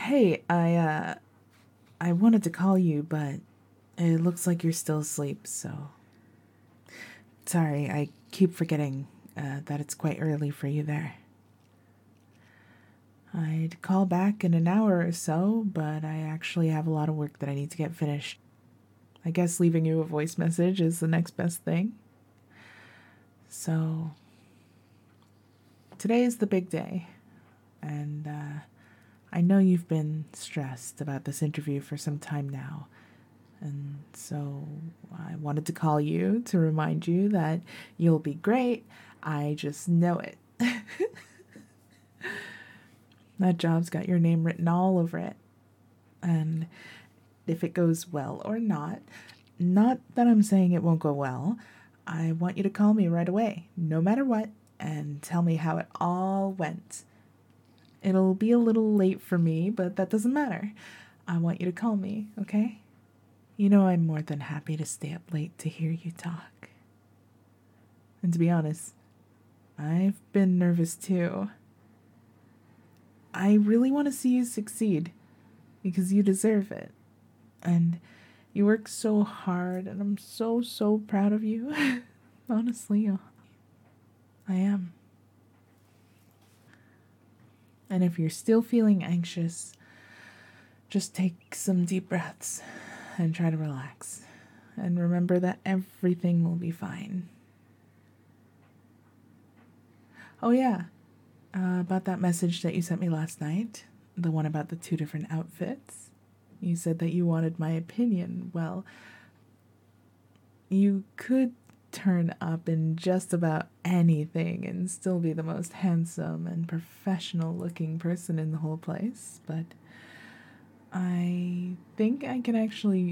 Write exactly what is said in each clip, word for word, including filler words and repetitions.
Hey, I, uh, I wanted to call you, but it looks like you're still asleep, so. Sorry, I keep forgetting uh, that it's quite early for you there. I'd call back in an hour or so, but I actually have a lot of work that I need to get finished. I guess leaving you a voice message is the next best thing. So, today is the big day, and uh, I know you've been stressed about this interview for some time now. And so I wanted to call you to remind you that you'll be great. I just know it. That job's got your name written all over it. And if it goes well or not, not that I'm saying it won't go well, I want you to call me right away, no matter what, and tell me how it all went. It'll be a little late for me, but that doesn't matter. I want you to call me, okay? You know I'm more than happy to stay up late to hear you talk. And to be honest, I've been nervous too. I really want to see you succeed because you deserve it. And you work so hard and I'm so, so proud of you. Honestly, I am. And if you're still feeling anxious, just take some deep breaths and try to relax. And remember that everything will be fine. Oh yeah, uh, about that message that you sent me last night, the one about the two different outfits. You said that you wanted my opinion. Well, you could turn up in just about anything and still be the most handsome and professional looking person in the whole place, but I think I can actually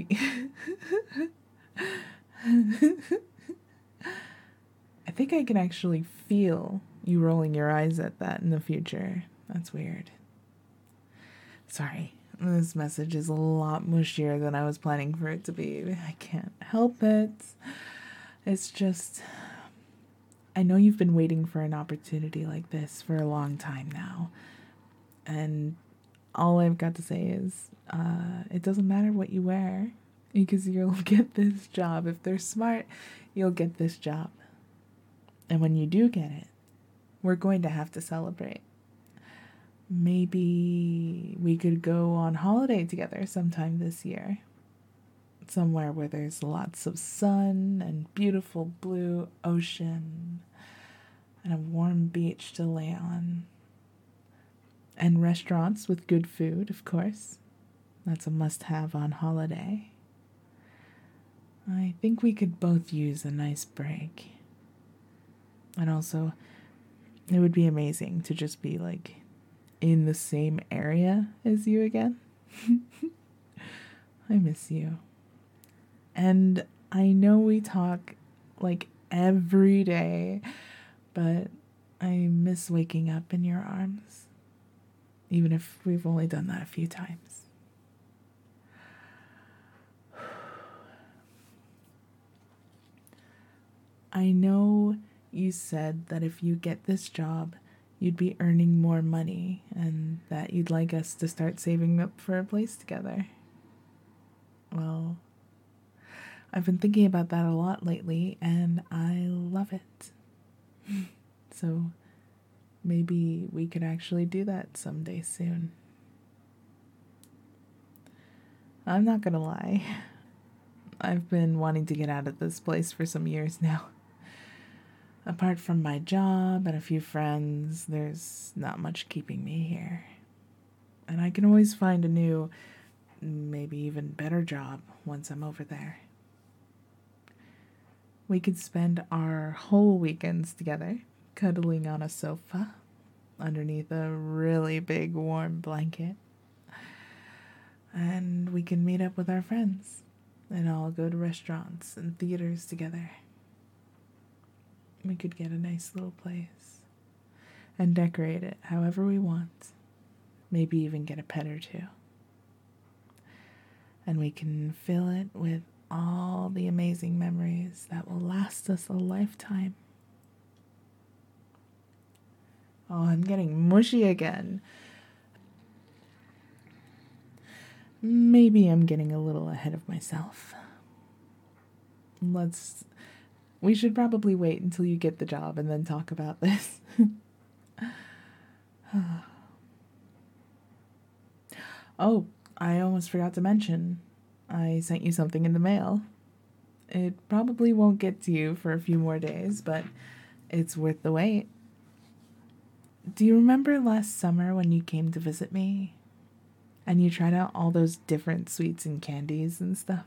I think I can actually feel you rolling your eyes at that in the future. That's weird. Sorry, this message is a lot mushier than I was planning for it to be. I can't help it. It's just, I know you've been waiting for an opportunity like this for a long time now. And all I've got to say is, uh, it doesn't matter what you wear, because you'll get this job. If they're smart, you'll get this job. And when you do get it, we're going to have to celebrate. Maybe we could go on holiday together sometime this year. Somewhere where there's lots of sun and beautiful blue ocean and a warm beach to lay on. And restaurants with good food, of course. That's a must-have on holiday. I think we could both use a nice break. And also, it would be amazing to just be, like, in the same area as you again. I miss you. And I know we talk, like, every day, but I miss waking up in your arms. Even if we've only done that a few times. I know you said that if you get this job, you'd be earning more money and that you'd like us to start saving up for a place together. Well, I've been thinking about that a lot lately and I love it. So maybe we could actually do that someday soon. I'm not gonna lie. I've been wanting to get out of this place for some years now. Apart from my job and a few friends, there's not much keeping me here. And I can always find a new, maybe even better job once I'm over there. We could spend our whole weekends together, cuddling on a sofa, underneath a really big warm blanket. And we can meet up with our friends and all go to restaurants and theaters together. We could get a nice little place and decorate it however we want. Maybe even get a pet or two. And we can fill it with all the amazing memories that will last us a lifetime. Oh, I'm getting mushy again. maybe I'm getting a little ahead of myself. Let's. We should probably wait until you get the job and then talk about this. Oh, I almost forgot to mention. I sent you something in the mail. It probably won't get to you for a few more days, but it's worth the wait. Do you remember last summer when you came to visit me? And you tried out all those different sweets and candies and stuff?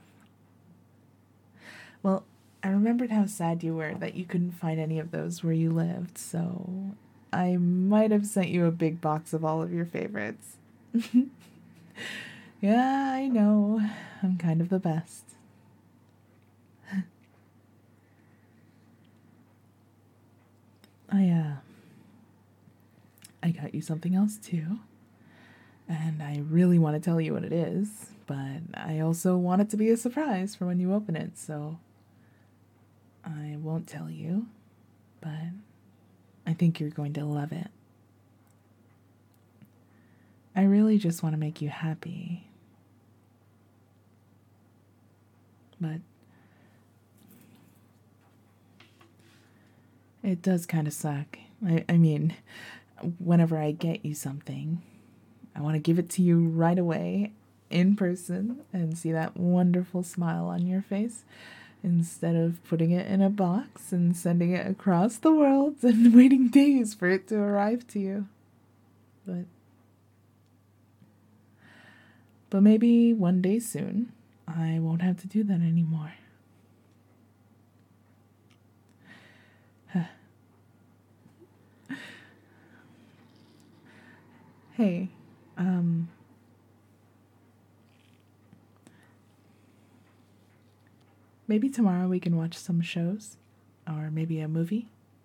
Well, I remembered how sad you were that you couldn't find any of those where you lived, so I might have sent you a big box of all of your favorites. Yeah, I know. I'm kind of the best. I, uh, I got you something else too. And I really want to tell you what it is, but I also want it to be a surprise for when you open it, so I won't tell you, but I think you're going to love it. I really just want to make you happy. But it does kind of suck. I, I mean, whenever I get you something, I want to give it to you right away in person and see that wonderful smile on your face instead of putting it in a box and sending it across the world and waiting days for it to arrive to you. But but maybe one day soon I won't have to do that anymore. Hey, um, maybe tomorrow we can watch some shows, or maybe a movie.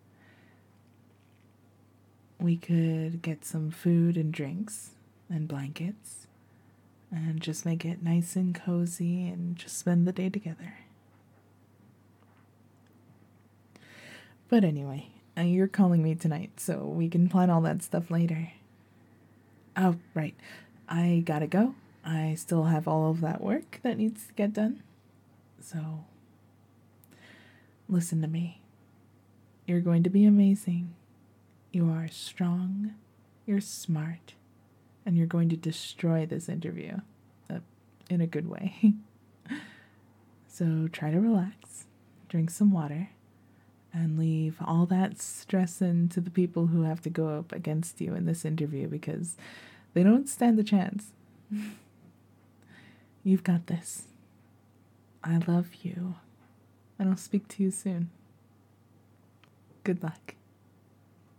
We could get some food and drinks and blankets and just make it nice and cozy and just spend the day together. But anyway, uh, you're calling me tonight, so we can plan all that stuff later. Oh, right. I gotta go. I still have all of that work that needs to get done. So, listen to me. You're going to be amazing. You are strong, you're smart, and you're going to destroy this interview uh, in a good way. So try to relax, drink some water, and leave all that stress in to the people who have to go up against you in this interview because they don't stand a chance. You've got this. I love you, and I'll speak to you soon. Good luck.